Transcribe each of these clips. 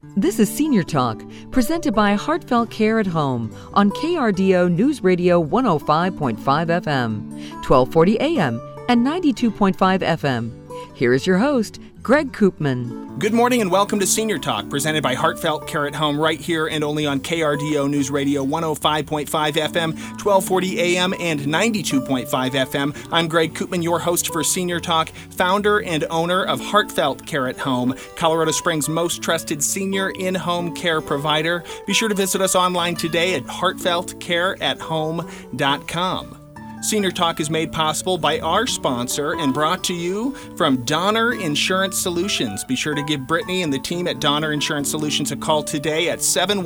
This is Senior Talk, presented by Heartfelt Care at Home on KRDO News Radio 105.5 FM, 1240 AM, and 92.5 FM. Here is your host, Greg Koopman. Good morning and welcome to Senior Talk, presented by Heartfelt Care at Home, right here and only on KRDO News Radio 105.5 FM, 1240 AM, and 92.5 FM. I'm Greg Koopman, your host for Senior Talk, founder and owner of Heartfelt Care at Home, Colorado Springs' most trusted senior in-home care provider. Be sure to visit us online today at heartfeltcareathome.com. Senior Talk is made possible by our sponsor and brought to you from Donner Insurance Solutions. Be sure to give Brittany and the team at Donner Insurance Solutions a call today at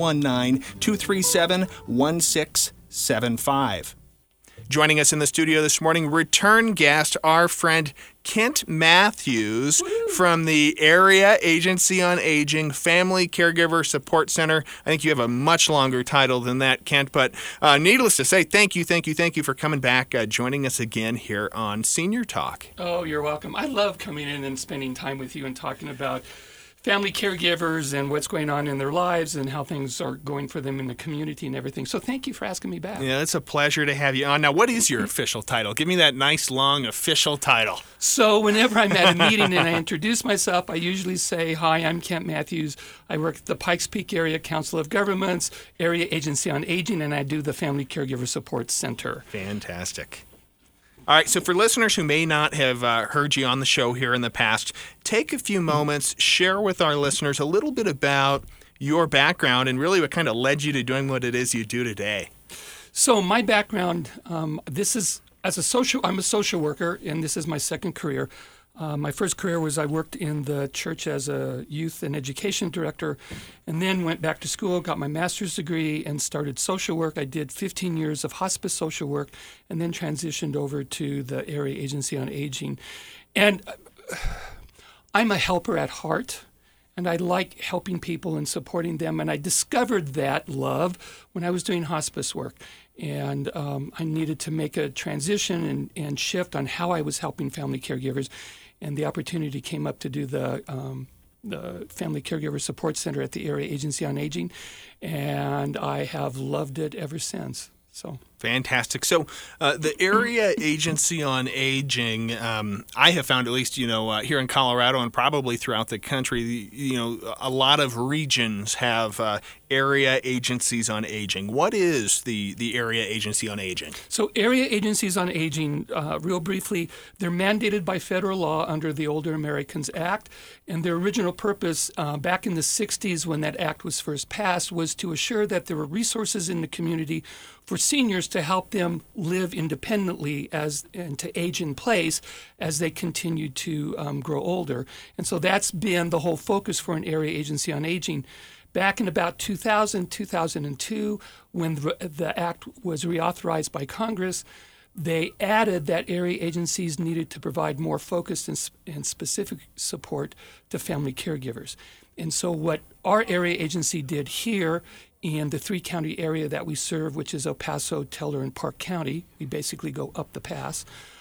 719-237-1675. Joining us in the studio this morning, return guest, our friend Kent Matthews from the Area Agency on Aging Family Caregiver Support Center. I think you have a much longer title than that, Kent, but needless to say, thank you for coming back, joining us again here on Senior Talk. Oh, you're welcome. I love coming in and spending time with you and talking about family caregivers and what's going on in their lives and how things are going for them in the community and everything. So thank you for asking me back. Yeah, it's a pleasure to have you on. Now, what is your official title? Give me that nice, long official title. So whenever I'm at a meeting and I introduce myself, I usually say, hi, I'm Kent Matthews. I work at the Pikes Peak Area Council of Governments, Area Agency on Aging, and I do the Family Caregiver Support Center. Fantastic. All right, so for listeners who may not have heard you on the show here in the past, take a few moments, share with our listeners a little bit about your background and really what kind of led you to doing what it is you do today. So my background, I'm a social worker, and this is my second career. My first career was I worked in the church as a youth and education director, and then went back to school, got my master's degree, and started social work. I did 15 years of hospice social work, and then transitioned over to the Area Agency on Aging. And I'm a helper at heart, and I like helping people and supporting them. And I discovered that love when I was doing hospice work. And I needed to make a transition and shift on how I was helping family caregivers. And the opportunity came up to do the Family Caregiver Support Center at the Area Agency on Aging, and I have loved it ever since. So fantastic. So the Area Agency on Aging, I have found, at least, here in Colorado and probably throughout the country, a lot of regions have area agencies on aging. What is the Area Agency on Aging? So Area Agencies on Aging, real briefly, they're mandated by federal law under the Older Americans Act, and their original purpose back in the 60s when that act was first passed was to assure that there were resources in the community for seniors to help them live independently and to age in place as they continue to grow older. And so that's been the whole focus for an Area Agency on Aging. Back in about 2000, 2002, when the act was reauthorized by Congress, they added that area agencies needed to provide more focused and specific support to family caregivers. And so what our area agency did here in the three-county area that we serve, which is El Paso, Teller, and Park County, we basically go up the pass,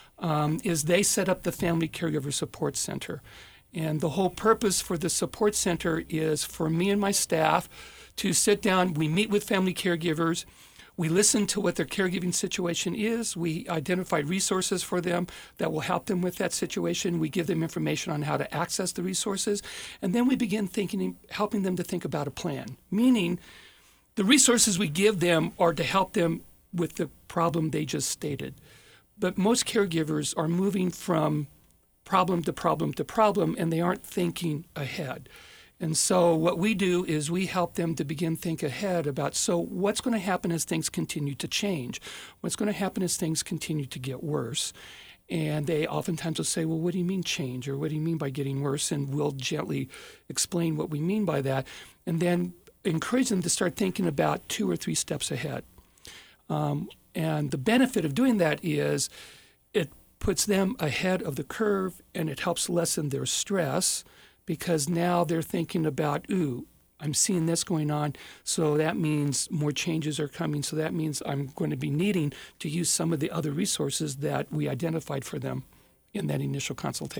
is they set up the Family Caregiver Support Center. And the whole purpose for the support center is for me and my staff to sit down. We meet with family caregivers. We listen to what their caregiving situation is. We identify resources for them that will help them with that situation. We give them information on how to access the resources. And then we begin helping them to think about a plan, meaning the resources we give them are to help them with the problem they just stated. But most caregivers are moving from problem to problem to problem, and they aren't thinking ahead. And so what we do is we help them to begin think ahead about, so what's going to happen as things continue to change? What's going to happen as things continue to get worse? And they oftentimes will say, well, what do you mean change? Or what do you mean by getting worse? And we'll gently explain what we mean by that, and then encourage them to start thinking about 2 or 3 steps ahead. And the benefit of doing that is it puts them ahead of the curve, and it helps lessen their stress, because now they're thinking about, I'm seeing this going on, so that means more changes are coming, so that means I'm going to be needing to use some of the other resources that we identified for them in that initial consultation.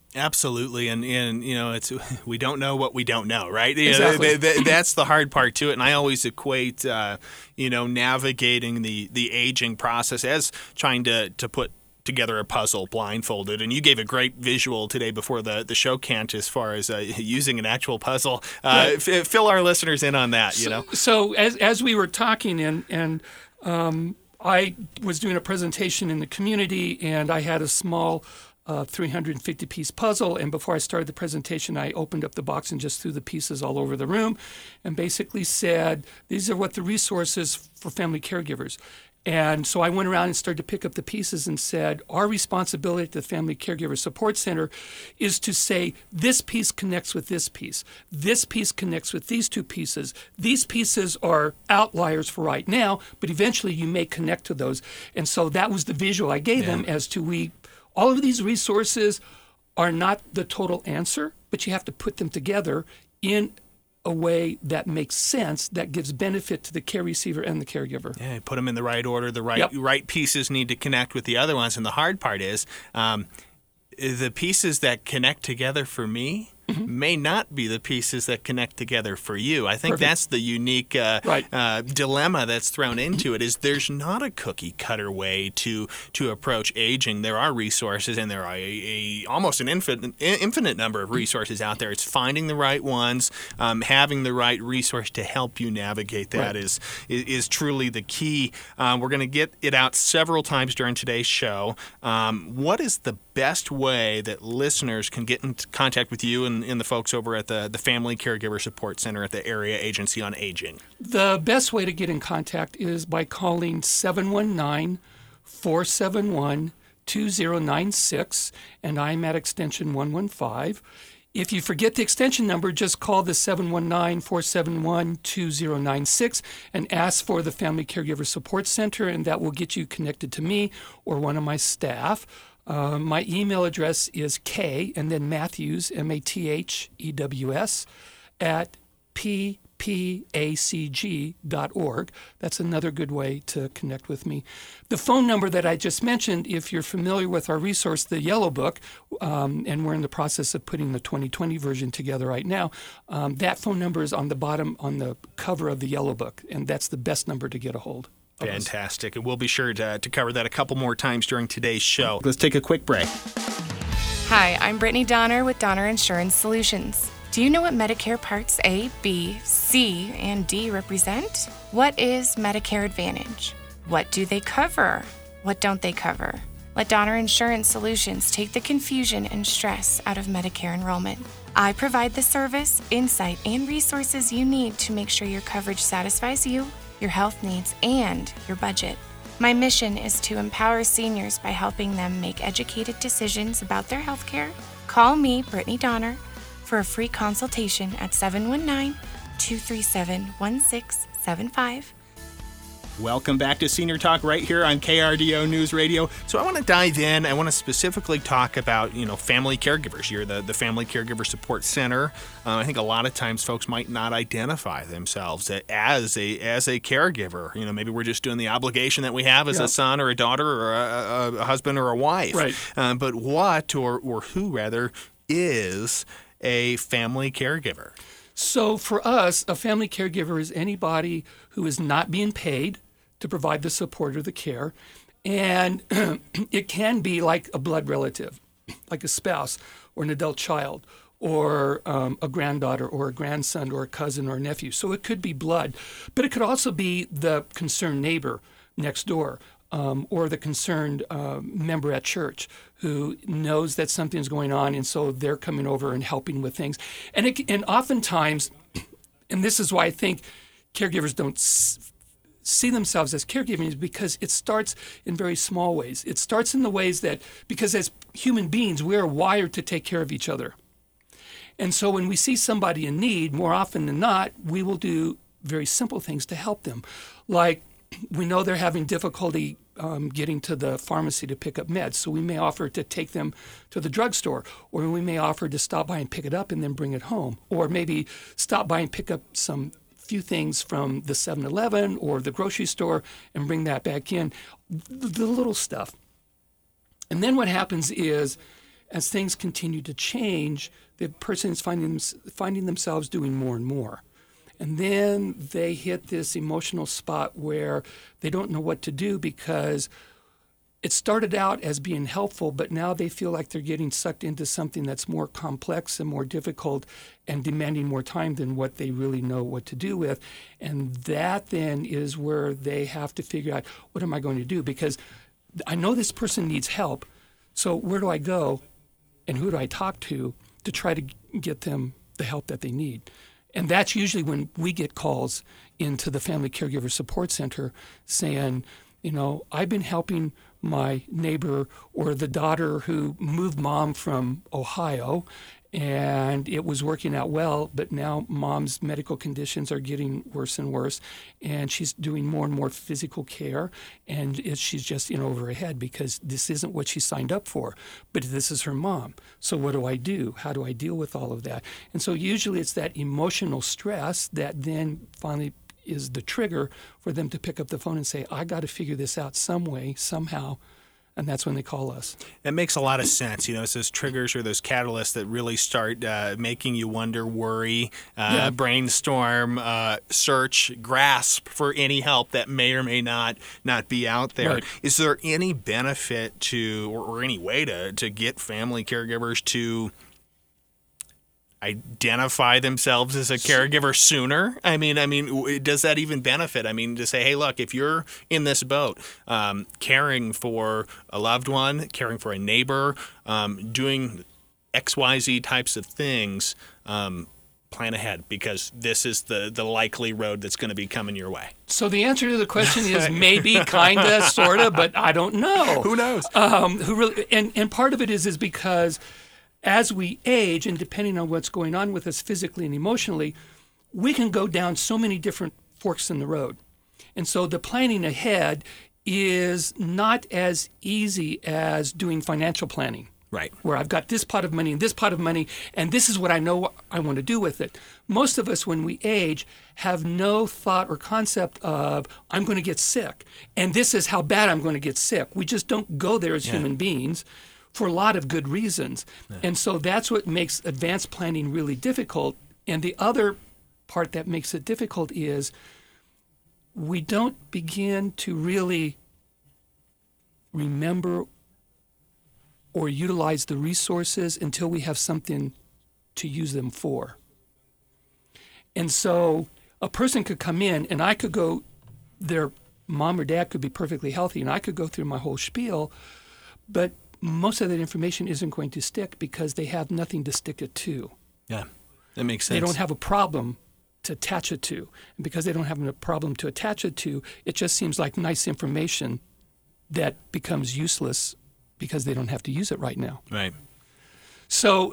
Absolutely, and it's we don't know what we don't know, right? Exactly. That's the hard part to it, and I always equate navigating the aging process as trying to put together a puzzle blindfolded. And you gave a great visual today before the show, Kent, as far as using an actual puzzle. Right. Fill our listeners in on that. So as we were talking, and I was doing a presentation in the community, and I had a small 350-piece puzzle, and before I started the presentation, I opened up the box and just threw the pieces all over the room and basically said, these are what the resources for family caregivers. And so I went around and started to pick up the pieces and said, our responsibility at the Family Caregiver Support Center is to say, this piece connects with this piece. This piece connects with these two pieces. These pieces are outliers for right now, but eventually you may connect to those. And so that was the visual I gave them as to all of these resources are not the total answer, but you have to put them together in a way that makes sense, that gives benefit to the care receiver and the caregiver. Yeah, put them in the right order. The right pieces need to connect with the other ones. And the hard part is the pieces that connect together for me may not be the pieces that connect together for you. I think that's the unique dilemma that's thrown into it, is there's not a cookie cutter way to approach aging. There are resources, and there are almost an infinite number of resources out there. It's finding the right ones, having the right resource to help you navigate that is truly the key. We're going to get it out several times during today's show. What is the best way that listeners can get in contact with you and the folks over at the Family Caregiver Support Center at the Area Agency on Aging? The best way to get in contact is by calling 719-471-2096, and I'm at extension 115. If you forget the extension number, just call the 719-471-2096 and ask for the Family Caregiver Support Center, and that will get you connected to me or one of my staff. My email address is K and then Matthews, MATHEWS, at ppacg.org. That's another good way to connect with me. The phone number that I just mentioned, if you're familiar with our resource, the Yellow Book, and we're in the process of putting the 2020 version together right now, that phone number is on the bottom on the cover of the Yellow Book, and that's the best number to get a hold. Fantastic. And we'll be sure to cover that a couple more times during today's show. Let's take a quick break. Hi, I'm Brittany Donner with Donner Insurance Solutions. Do you know what Medicare Parts A, B, C, and D represent? What is Medicare Advantage? What do they cover? What don't they cover? Let Donner Insurance Solutions take the confusion and stress out of Medicare enrollment. I provide the service, insight, and resources you need to make sure your coverage satisfies you, your health needs, and your budget. My mission is to empower seniors by helping them make educated decisions about their health care. Call me, Brittany Donner, for a free consultation at 719-237-1675. Welcome back to Senior Talk right here on KRDO News Radio. So I want to dive in. I want to specifically talk about, family caregivers. You're the Family Caregiver Support Center. I think a lot of times folks might not identify themselves as a caregiver. Maybe we're just doing the obligation that we have as a son or a daughter or a husband or a wife. Right. But what or who rather is a family caregiver? So for us, a family caregiver is anybody who is not being paid to provide the support or the care. And it can be like a blood relative, like a spouse or an adult child or a granddaughter or a grandson or a cousin or a nephew. So it could be blood, but it could also be the concerned neighbor next door, or the concerned member at church who knows that something's going on, and so they're coming over and helping with things. And oftentimes, and this is why I think caregivers don't see themselves as caregivers, because it starts in very small ways. It starts in the ways that, because as human beings, we are wired to take care of each other. And so when we see somebody in need, more often than not, we will do very simple things to help them. Like, we know they're having difficulty getting to the pharmacy to pick up meds, so we may offer to take them to the drugstore, or we may offer to stop by and pick it up and then bring it home, or maybe stop by and pick up some few things from the 7-Eleven or the grocery store and bring that back in, the little stuff. And then what happens is, as things continue to change, the person is finding themselves doing more and more. And then they hit this emotional spot where they don't know what to do because it started out as being helpful, but now they feel like they're getting sucked into something that's more complex and more difficult and demanding more time than what they really know what to do with. And that then is where they have to figure out, what am I going to do? Because I know this person needs help, so where do I go and who do I talk to try to get them the help that they need? And that's usually when we get calls into the Family Caregiver Support Center saying, I've been helping my neighbor or the daughter who moved mom from Ohio, and it was working out well, but now mom's medical conditions are getting worse and worse, and she's doing more and more physical care, and she's just over her head because this isn't what she signed up for, but this is her mom. So what do I do? How do I deal with all of that? And so usually it's that emotional stress that then finally is the trigger for them to pick up the phone and say, I got to figure this out some way, somehow. And that's when they call us. It makes a lot of sense. It's those triggers or those catalysts that really start making you wonder, worry, brainstorm, search, grasp for any help that may or may not be out there. Right. Is there any benefit to or any way to get family caregivers to identify themselves as a caregiver sooner? I mean, does that even benefit? To say, hey, look, if you're in this boat, caring for a loved one, caring for a neighbor, doing XYZ types of things, plan ahead because this is the likely road that's going to be coming your way. So the answer to the question is maybe, kind of, sort of, but I don't know. Who knows? Who really? And part of it is because as we age, and depending on what's going on with us physically and emotionally, we can go down so many different forks in the road. And so the planning ahead is not as easy as doing financial planning. Right. Where I've got this pot of money and this pot of money, and this is what I know I want to do with it. Most of us, when we age, have no thought or concept of, I'm going to get sick, and this is how bad I'm going to get sick. We just don't go there as human beings, for a lot of good reasons. Yeah. And so that's what makes advanced planning really difficult. And the other part that makes it difficult is we don't begin to really remember or utilize the resources until we have something to use them for. And so a person could come in and I could go, their mom or dad could be perfectly healthy and I could go through my whole spiel, but most of that information isn't going to stick because they have nothing to stick it to. Yeah, that makes sense. They don't have a problem to attach it to. And because they don't have a problem to attach it to, it just seems like nice information that becomes useless because they don't have to use it right now. Right. So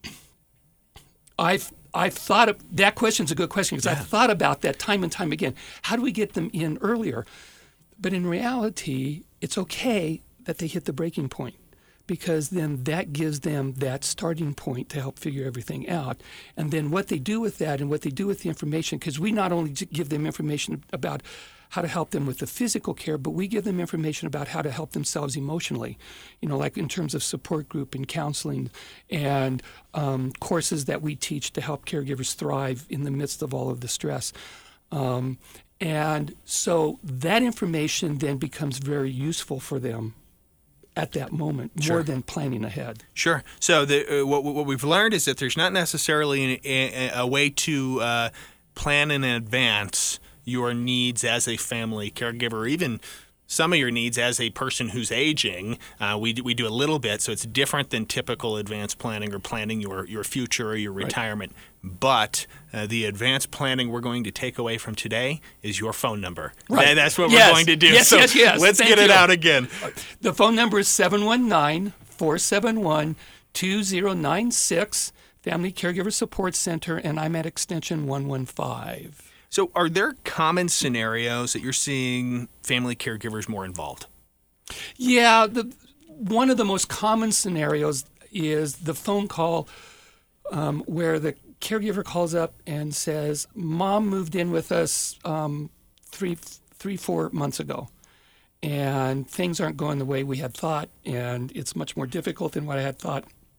I've thought of, that question's a good question because I've thought about that time and time again. How do we get them in earlier? But in reality, it's okay that they hit the breaking point, because then that gives them that starting point to help figure everything out. And then what they do with that and what they do with the information, because we not only give them information about how to help them with the physical care, but we give them information about how to help themselves emotionally, like in terms of support group and counseling and courses that we teach to help caregivers thrive in the midst of all of the stress. And so that information then becomes very useful for them at that moment, more than planning ahead. Sure. So what we've learned is that there's not necessarily a way to plan in advance your needs as a family caregiver, or even some of your needs as a person who's aging. We do a little bit, so it's different than typical advanced planning or planning your future or your retirement. Right. But the advanced planning we're going to take away from today is your phone number. Right. That's what we're going to do. Yes, so yes. Let's get it out again. The phone number is 719-471-2096, Family Caregiver Support Center, and I'm at extension 115. So are there common scenarios that you're seeing family caregivers more involved? Yeah, one of the most common scenarios is the phone call where the caregiver calls up and says, Mom moved in with us 4 months ago, and things aren't going the way we had thought, and it's much more difficult than what I had thought.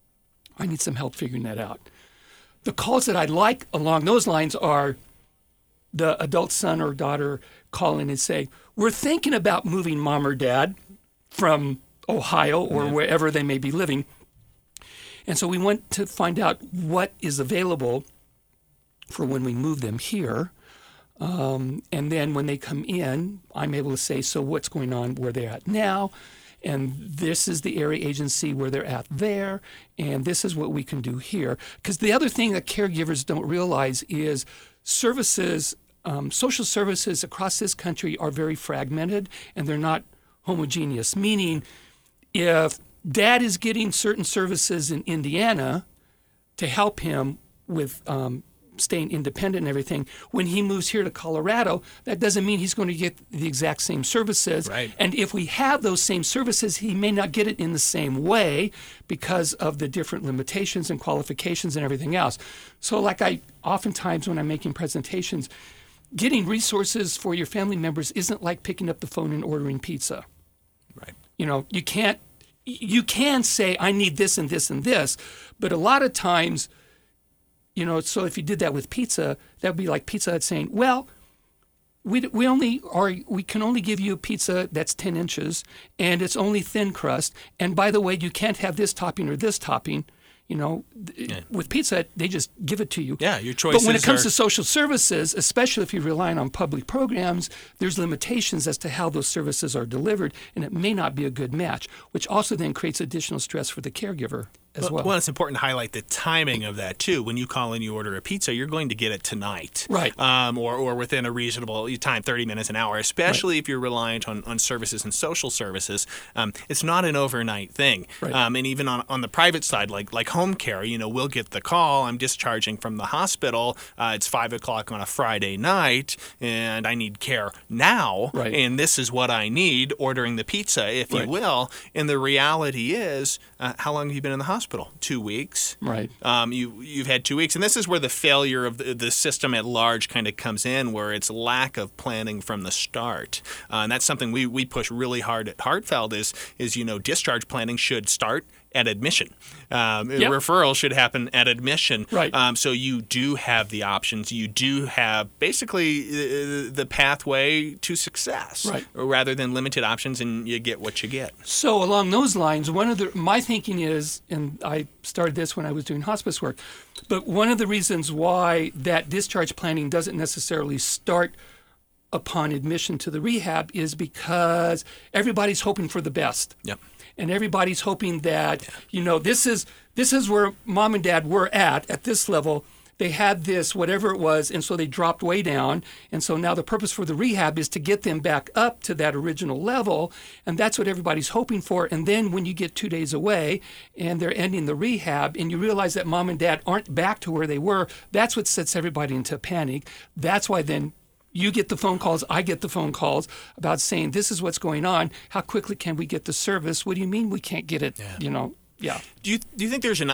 I need some help figuring that out. The calls that I like along those lines are the adult son or daughter calling and say, we're thinking about moving mom or dad from Ohio or wherever they may be living. And so we want to find out what is available for when we move them here. And then when they come in, I'm able to say, so what's going on where they're at now? And this is the area agency where they're at there. And this is what we can do here. Because the other thing that caregivers don't realize is services, social services across this country are very fragmented and they're not homogeneous. Meaning, if dad is getting certain services in Indiana to help him with staying independent and everything, when he moves here to Colorado, that doesn't mean he's going to get the exact same services. Right. And if we have those same services, he may not get it in the same way because of the different limitations and qualifications and everything else. So like I oftentimes when I'm making presentations, getting resources for your family members isn't like picking up the phone and ordering pizza. Right. You know, you can say, I need this and this and this, but a lot of times, you know, so if you did that with pizza, that would be like Pizza Hut saying, well, we can only give you a pizza that's 10 inches and it's only thin crust. And by the way, you can't have this topping or this topping. You know, with Pizza Hut, they just give it to you. Yeah, your choices. But when it comes to social services, especially if you're relying on public programs, there's limitations as to how those services are delivered, and it may not be a good match, which also then creates additional stress for the caregiver as well. Well, it's important to highlight the timing of that, too. When you call and you order a pizza, you're going to get it tonight. Right. Or within a reasonable time, 30 minutes, an hour, especially if you're reliant on services and social services. It's not an overnight thing. Right. And even on the private side, like home care, you know, we'll get the call, I'm discharging from the hospital, it's 5 o'clock on a Friday night, and I need care now, right. And this is what I need, ordering the pizza, if right. you will. And the reality is, how long have you been in the hospital? 2 weeks. Right. You've had 2 weeks. And this is where the failure of the system at large kind of comes in, where it's lack of planning from the start. And that's something we push really hard at Heartfelt is, you know, discharge planning should start at admission. Referral should happen at admission. Right. So you do have the options. You do have basically the pathway to success, right. rather than limited options, and you get what you get. So along those lines, my thinking is, and I started this when I was doing hospice work, but one of the reasons why that discharge planning doesn't necessarily start upon admission to the rehab is because everybody's hoping for the best. Yep. And everybody's hoping that, you know, this is where mom and dad were at this level. They had this, whatever it was, and so they dropped way down. And so now the purpose for the rehab is to get them back up to that original level. And that's what everybody's hoping for. And then when you get 2 days away and they're ending the rehab and you realize that mom and dad aren't back to where they were, that's what sets everybody into panic. That's why then you get the phone calls, I get the phone calls about saying, this is what's going on. How quickly can we get the service? What do you mean we can't get it? Yeah. You know, yeah. Do you think there's an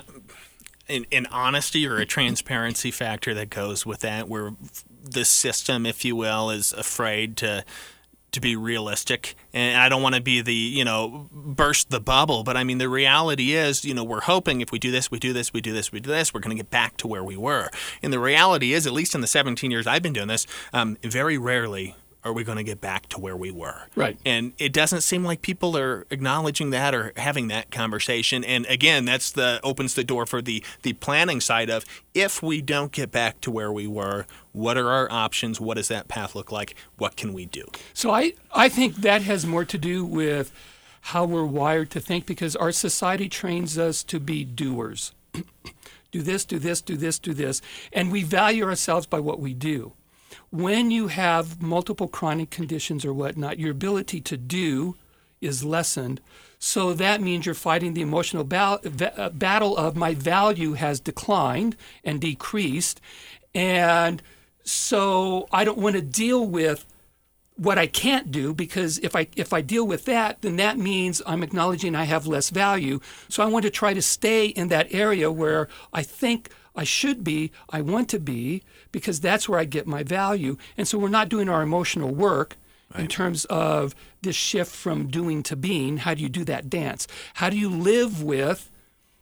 honesty or a transparency factor that goes with that, where the system, if you will, is afraid to be realistic? And I don't want to be the, you know, burst the bubble, but I mean, the reality is, you know, we're hoping if we do this, we do this, we do this, we do this, we're going to get back to where we were. And the reality is, at least in the 17 years I've been doing this, very rarely are we going to get back to where we were. Right. And it doesn't seem like people are acknowledging that or having that conversation. And again, that's opens the door for the planning side of, if we don't get back to where we were, what are our options? What does that path look like? What can we do? So I think that has more to do with how we're wired to think, because our society trains us to be doers. Do this, do this, do this, do this. And we value ourselves by what we do. When you have multiple chronic conditions or whatnot, your ability to do is lessened. So that means you're fighting the emotional battle of, my value has declined and decreased. And so I don't want to deal with what I can't do, because if I deal with that, then that means I'm acknowledging I have less value. So I want to try to stay in that area where I think I should be, I want to be, because that's where I get my value. And so we're not doing our emotional work in terms of this shift from doing to being. How do you do that dance? How do you live with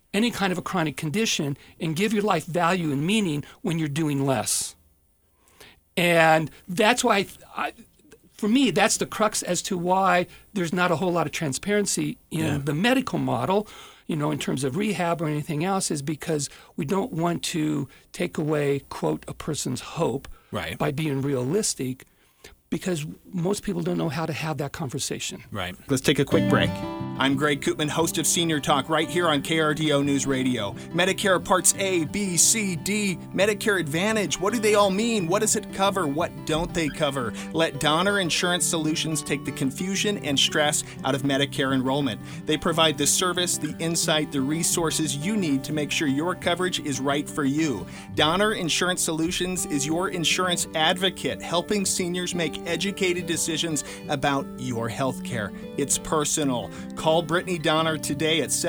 any kind of a chronic condition and give your life value and meaning when you're doing less. And that's why, for me, that's the crux as to why there's not a whole lot of transparency in the medical model, in terms of rehab or anything else, is because we don't want to take away, quote, a person's hope by being realistic, because most people don't know how to have that conversation. Right. Let's take a quick break. I'm Greg Koopman, host of Senior Talk, right here on KRDO News Radio. Medicare Parts A, B, C, D, Medicare Advantage. What do they all mean? What does it cover? What don't they cover? Let Donner Insurance Solutions take the confusion and stress out of Medicare enrollment. They provide the service, the insight, the resources you need to make sure your coverage is right for you. Donner Insurance Solutions is your insurance advocate, helping seniors make educated decisions about your health care. It's personal. Call Brittany Donner today at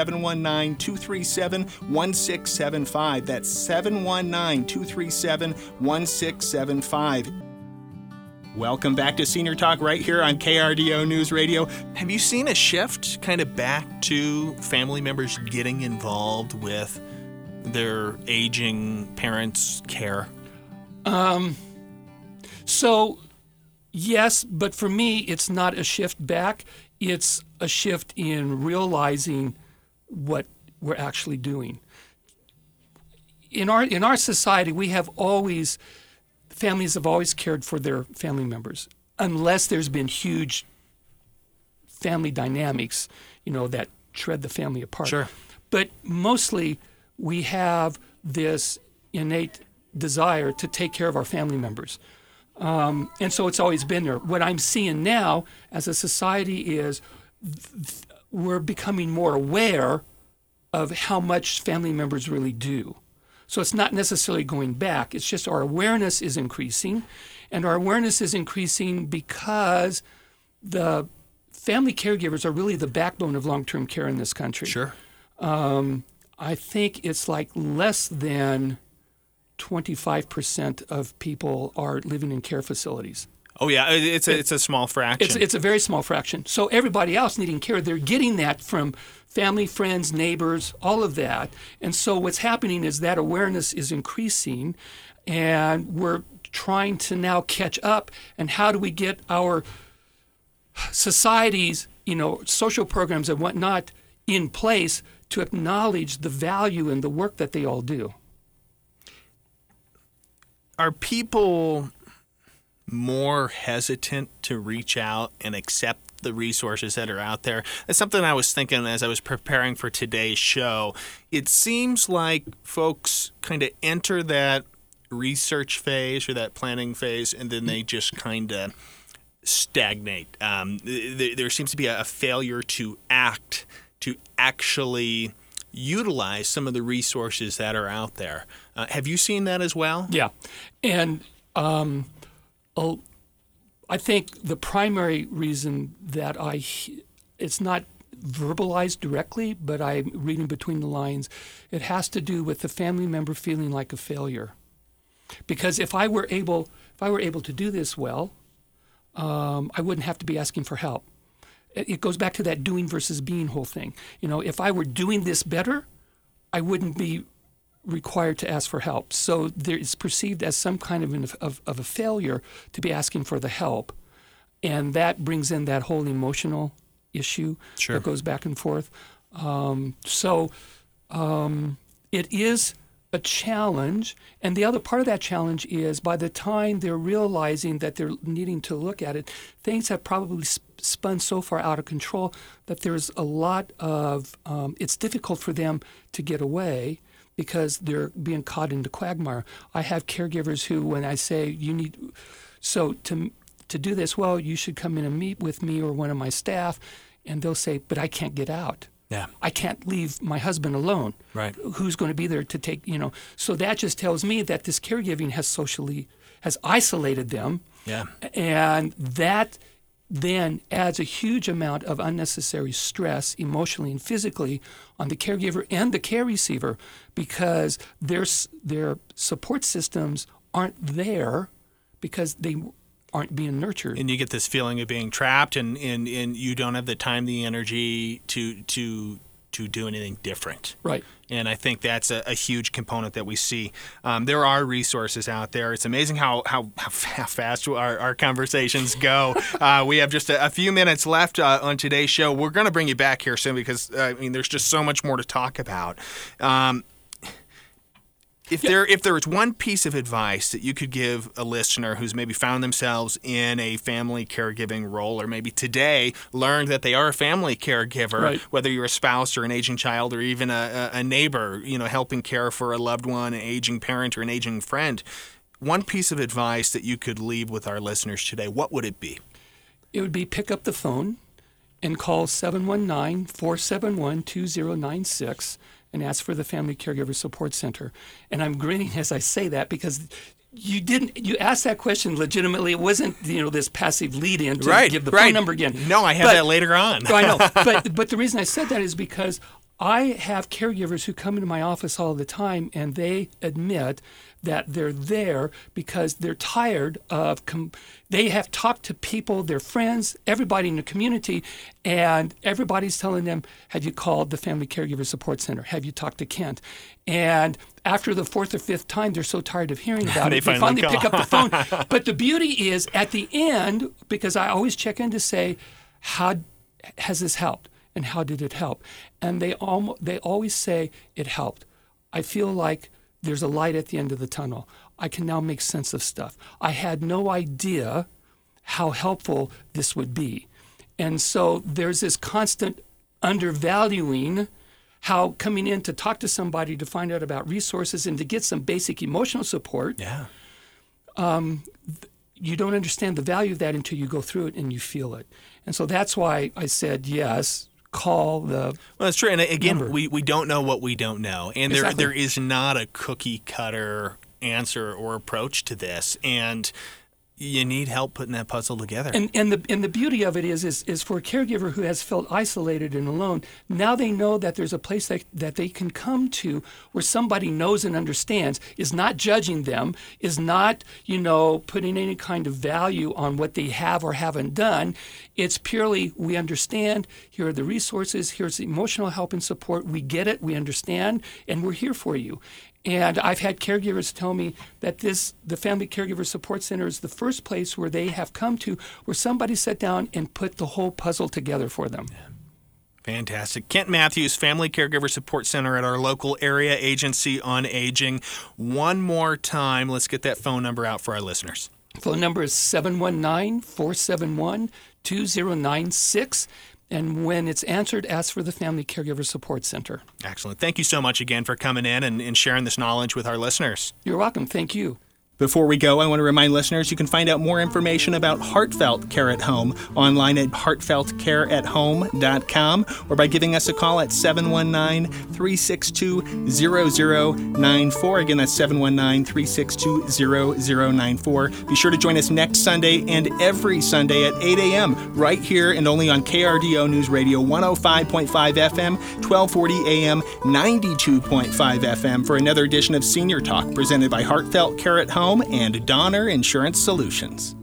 719-237-1675. That's 719-237-1675. Welcome back to Senior Talk right here on KRDO News Radio. Have you seen a shift kind of back to family members getting involved with their aging parents' care? So, yes, but for me, it's not a shift back. It's a shift in realizing what we're actually doing. In our society, families have always cared for their family members, unless there's been huge family dynamics, that shred the family apart. Sure. But mostly, we have this innate desire to take care of our family members. And so it's always been there. What I'm seeing now as a society is we're becoming more aware of how much family members really do. So it's not necessarily going back. It's just our awareness is increasing. And our awareness is increasing because the family caregivers are really the backbone of long-term care in this country. Sure. I think it's like less than 25% of people are living in care facilities. Oh yeah, it's a small fraction. It's a very small fraction. So everybody else needing care, they're getting that from family, friends, neighbors, all of that. And so what's happening is that awareness is increasing, and we're trying to now catch up. And how do we get our societies, social programs and whatnot in place to acknowledge the value and the work that they all do? Are people more hesitant to reach out and accept the resources that are out there? That's something I was thinking as I was preparing for today's show. It seems like folks kind of enter that research phase or that planning phase, and then they just kind of stagnate. There seems to be a failure to actually utilize some of the resources that are out there. Have you seen that as well? Yeah. And I think the primary reason that it's not verbalized directly, but I'm reading between the lines, it has to do with the family member feeling like a failure. Because if I were able to do this well, I wouldn't have to be asking for help. It goes back to that doing versus being whole thing. If I were doing this better, I wouldn't be required to ask for help. So there is perceived as some kind of a failure to be asking for the help. And that brings in that whole emotional issue that goes back and forth. It is a challenge. And the other part of that challenge is by the time they're realizing that they're needing to look at it, things have probably spun so far out of control that there's a lot of, it's difficult for them to get away because they're being caught in the quagmire. I have caregivers who, when I say to do this well, you should come in and meet with me or one of my staff, and they'll say, but I can't get out. Yeah. I can't leave my husband alone. Right. Who's going to be there to take, So that just tells me that this caregiving has isolated them. Yeah. And that then adds a huge amount of unnecessary stress emotionally and physically on the caregiver and the care receiver because their support systems aren't there because they aren't being nurtured. And you get this feeling of being trapped and you don't have the time, the energy to to do anything different. Right. And I think that's a huge component that we see. There are resources out there. It's amazing how fast our conversations go. We have just a few minutes left on today's show. We're going to bring you back here soon because, there's just so much more to talk about. If there was one piece of advice that you could give a listener who's maybe found themselves in a family caregiving role, or maybe today learned that they are a family caregiver, right, whether you're a spouse or an aging child or even a neighbor, helping care for a loved one, an aging parent or an aging friend, one piece of advice that you could leave with our listeners today, what would it be? It would be pick up the phone and call 719-471-2096 and ask for the Family Caregiver Support Center. And I'm grinning as I say that because you asked that question legitimately. It wasn't, this passive lead-in to give the phone number again. No, I have that later on. I know. But the reason I said that is because I have caregivers who come into my office all the time, and they admit that they're there because they're tired of they have talked to people, their friends, everybody in the community, and everybody's telling them, have you called the Family Caregiver Support Center? Have you talked to Kent? And after the fourth or fifth time, they're so tired of hearing about it, they finally pick up the phone. But the beauty is, at the end, because I always check in to say, how has this helped? And how did it help? And they always say, it helped. I feel like there's a light at the end of the tunnel. I can now make sense of stuff. I had no idea how helpful this would be. And so there's this constant undervaluing how coming in to talk to somebody to find out about resources and to get some basic emotional support. Yeah. You don't understand the value of that until you go through it and you feel it. And so that's why I said, yes, call the Well, that's true. And again, number. we don't know what we don't know. And Exactly. there is not a cookie cutter answer or approach to this. And you need help putting that puzzle together. And the beauty of it is for a caregiver who has felt isolated and alone, now they know that there's a place that they can come to where somebody knows and understands, is not judging them, is not, putting any kind of value on what they have or haven't done. It's purely, we understand, here are the resources, here's the emotional help and support, we get it, we understand, and we're here for you. And I've had caregivers tell me that the Family Caregiver Support Center is the first place where they have come to where somebody sat down and put the whole puzzle together for them. Yeah. Fantastic. Kent Matthews, Family Caregiver Support Center at our local area agency on aging. One more time, let's get that phone number out for our listeners. Phone number is 719-471-2096. And when it's answered, ask for the Family Caregiver Support Center. Excellent. Thank you so much again for coming in and sharing this knowledge with our listeners. You're welcome. Thank you. Before we go, I want to remind listeners you can find out more information about Heartfelt Care at Home online at heartfeltcareathome.com or by giving us a call at 719-362-0094. Again, that's 719-362-0094. Be sure to join us next Sunday and every Sunday at 8 a.m. right here and only on KRDO News Radio 105.5 FM, 1240 AM, 92.5 FM for another edition of Senior Talk presented by Heartfelt Care at Home and Donner Insurance Solutions.